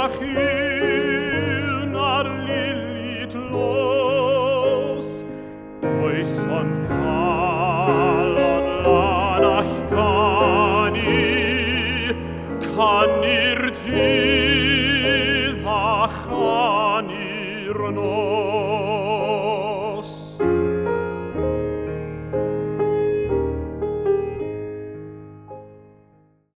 hin ar lillit los, oes ond calon lanach canir tydd a chanir nos.